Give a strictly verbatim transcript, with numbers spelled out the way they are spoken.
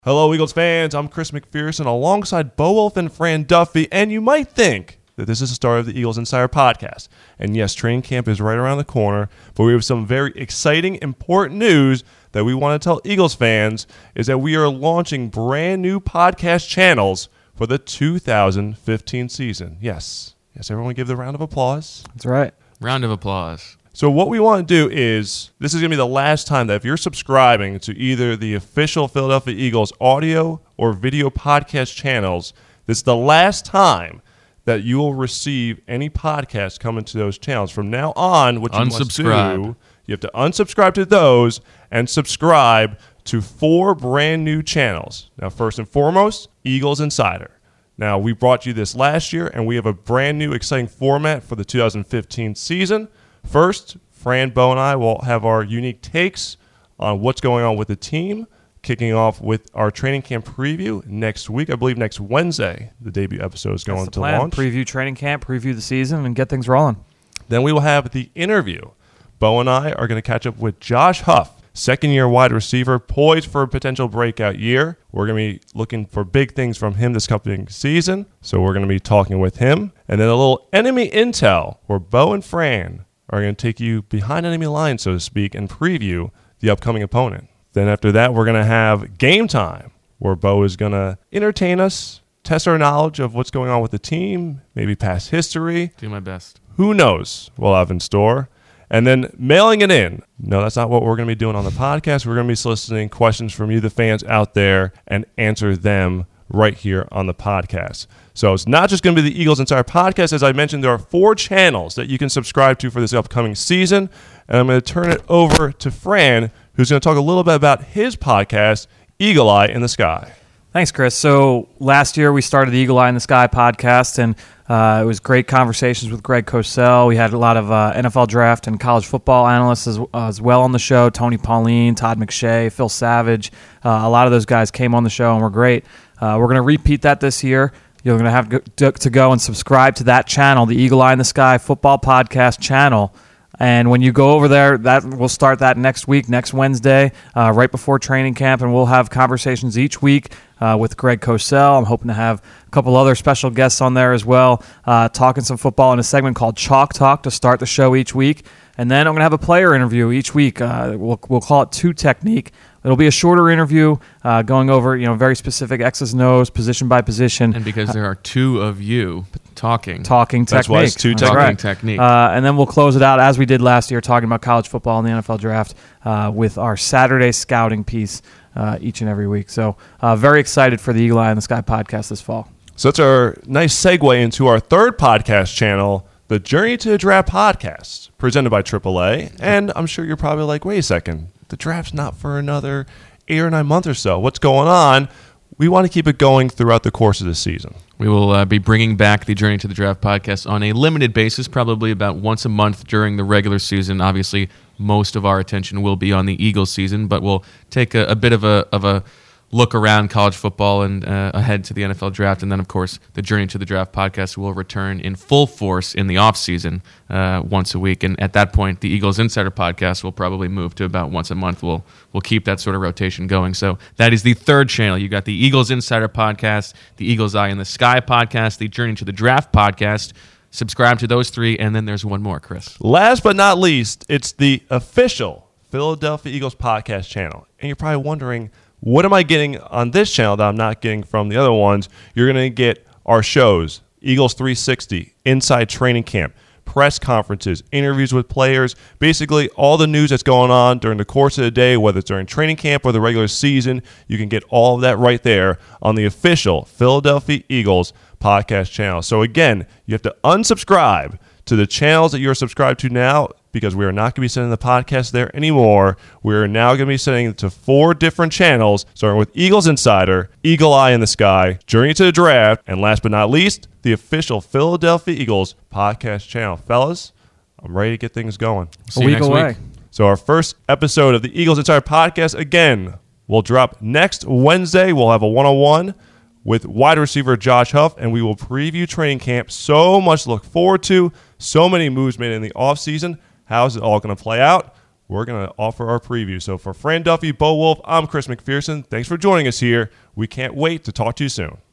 Hello, Eagles fans. I'm Chris McPherson alongside Bo Wolf and Fran Duffy, and you might think that this is the start of the Eagles Insider Podcast. And yes, training camp is right around the corner, but we have some very exciting, important news that we want to tell Eagles fans is that we are launching brand new podcast channels for the two thousand fifteen season. Yes. Yes, everyone give the round of applause. That's right. Round of applause. So what we want to do is, this is going to be the last time that if you're subscribing to either the official Philadelphia Eagles audio or video podcast channels, this is the last time that you will receive any podcast coming to those channels. From now on, what you must do, you have to unsubscribe to those and subscribe to four brand new channels. Now, first and foremost, Eagles Insider. Now, we brought you this last year, and we have a brand new exciting format for the two thousand fifteen season. First, Fran, Bo, and I will have our unique takes on what's going on with the team, kicking off with our training camp preview next week. I believe next Wednesday, the debut episode is going That's the to plan. launch. Preview training camp, preview the season, and get things rolling. Then we will have the interview. Bo and I are going to catch up with Josh Huff, second-year wide receiver, poised for a potential breakout year. We're going to be looking for big things from him this coming season, so we're going to be talking with him. And then a little enemy intel where Bo and Fran are going to take you behind enemy lines, so to speak, and preview the upcoming opponent. Then after that, we're going to have Game Time, where Bo is going to entertain us, test our knowledge of what's going on with the team, maybe past history. Do my best. Who knows what we'll have in store. And then mailing it in. No, that's not what we're going to be doing on the podcast. We're going to be soliciting questions from you, the fans out there, and answer them right here on the podcast. So it's not just going to be the Eagles Insider Podcast. As I mentioned, there are four channels that you can subscribe to for this upcoming season. And I'm going to turn it over to Fran, who's going to talk a little bit about his podcast, Eagle Eye in the Sky. Thanks, Chris. So last year we started the Eagle Eye in the Sky podcast, and uh, it was great conversations with Greg Cosell. We had a lot of uh, N F L draft and college football analysts as, uh, as well on the show. Tony Pauline, Todd McShay, Phil Savage. Uh, a lot of those guys came on the show and were great. Uh, we're going to repeat that this year. You're going to have to go and subscribe to that channel, the Eagle Eye in the Sky Football Podcast channel. And when you go over there, that we'll start that next week, next Wednesday, uh, right before training camp, and we'll have conversations each week uh, with Greg Cosell. I'm hoping to have a couple other special guests on there as well, uh, talking some football in a segment called Chalk Talk to start the show each week. And then I'm going to have a player interview each week. Uh, we'll we'll call it Two Technique. It'll be a shorter interview, uh, going over you know very specific X's and O's, position by position. And because there are two of you talking. Talking That's technique. why it's two That's technique. right. technique. Uh, and then we'll close it out, as we did last year, talking about college football and the N F L draft uh, with our Saturday scouting piece uh, each and every week. So uh, very excited for the Eagle Eye in the Sky podcast this fall. So that's our nice segue into our third podcast channel, the Journey to the Draft podcast, presented by triple A. And I'm sure you're probably like, wait a second, the draft's not for another eight or nine months or so. What's going on? We want to keep it going throughout the course of the season. We will uh, be bringing back the Journey to the Draft podcast on a limited basis, probably about once a month during the regular season. Obviously, most of our attention will be on the Eagles season, but we'll take a, a bit of a of a look around college football and uh, ahead to the N F L draft. And then, of course, the Journey to the Draft podcast will return in full force in the offseason uh, once a week. And at that point, the Eagles Insider podcast will probably move to about once a month. We'll, we'll keep that sort of rotation going. So that is the third channel. You got the Eagles Insider podcast, the Eagles Eye in the Sky podcast, the Journey to the Draft podcast. Subscribe to those three, and then there's one more, Chris. Last but not least, it's the official Philadelphia Eagles podcast channel. And you're probably wondering, what am I getting on this channel that I'm not getting from the other ones? You're going to get our shows, Eagles three sixty, Inside Training Camp, press conferences, interviews with players, basically all the news that's going on during the course of the day, whether it's during training camp or the regular season. You can get all of that right there on the official Philadelphia Eagles podcast channel. So again, you have to unsubscribe to the channels that you're subscribed to now, because we are not going to be sending the podcast there anymore. We are now going to be sending it to four different channels, starting with Eagles Insider, Eagle Eye in the Sky, Journey to the Draft, and last but not least, the official Philadelphia Eagles podcast channel. Fellas, I'm ready to get things going. See a you week next away. week. So our first episode of the Eagles Insider podcast, again, will drop next Wednesday. We'll have a one-on-one with wide receiver Josh Huff, and we will preview training camp. So much to look forward to. So many moves made in the offseason. How is it all going to play out? we're going to offer our preview. So for Fran Duffy, Bo Wolf, I'm Chris McPherson. Thanks for joining us here. We can't wait to talk to you soon.